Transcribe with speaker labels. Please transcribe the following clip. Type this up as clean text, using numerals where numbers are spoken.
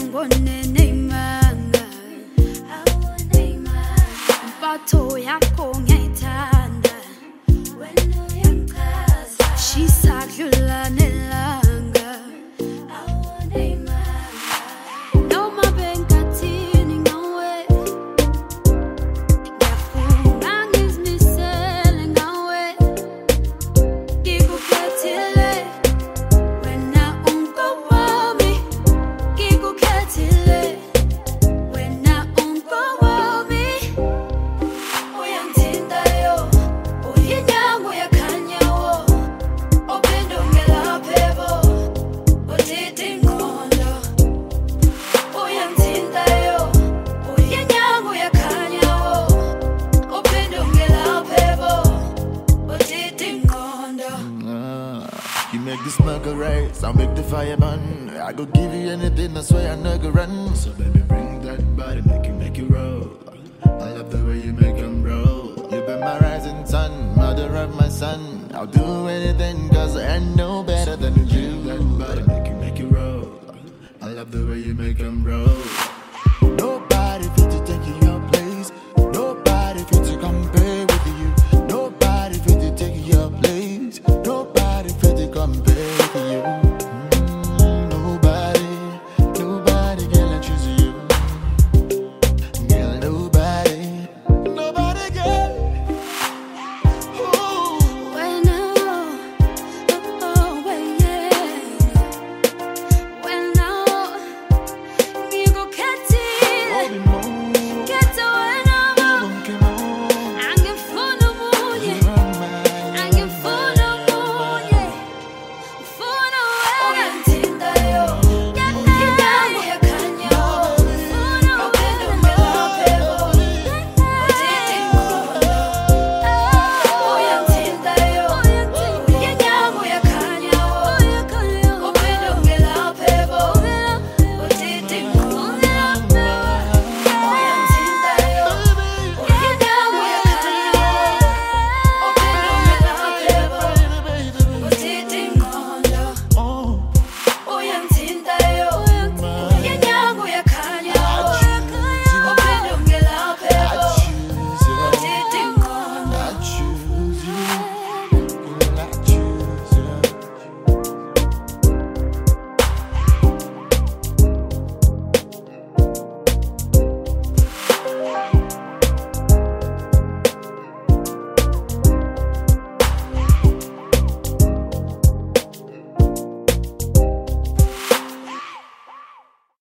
Speaker 1: neymanga mpatho yakho ngiyayithanda wena uyangichaza shisadlula nelanga noma bengathini ngawe ngiyafuna ngizimisele ngawe ngikukhethile wena ungowami ngikukhethile wena ungowami uyangithinta yo uyinyanga uyakhanyawo ophendukelaphebo udida ingqondo uyangithinta yo uyinyanga uyakhanyawo ophendukelaphebo udida ingqondo.
Speaker 2: You make the smoke rise, I'll make the fire burn. I go give you anything, I swear I never run. So baby, bring that body, make you roll. I love the way you make them roll. You've been my rising sun, mother of my son. I'll do anything, cause I know better than you. That body, make you roll. I love the way you make them roll.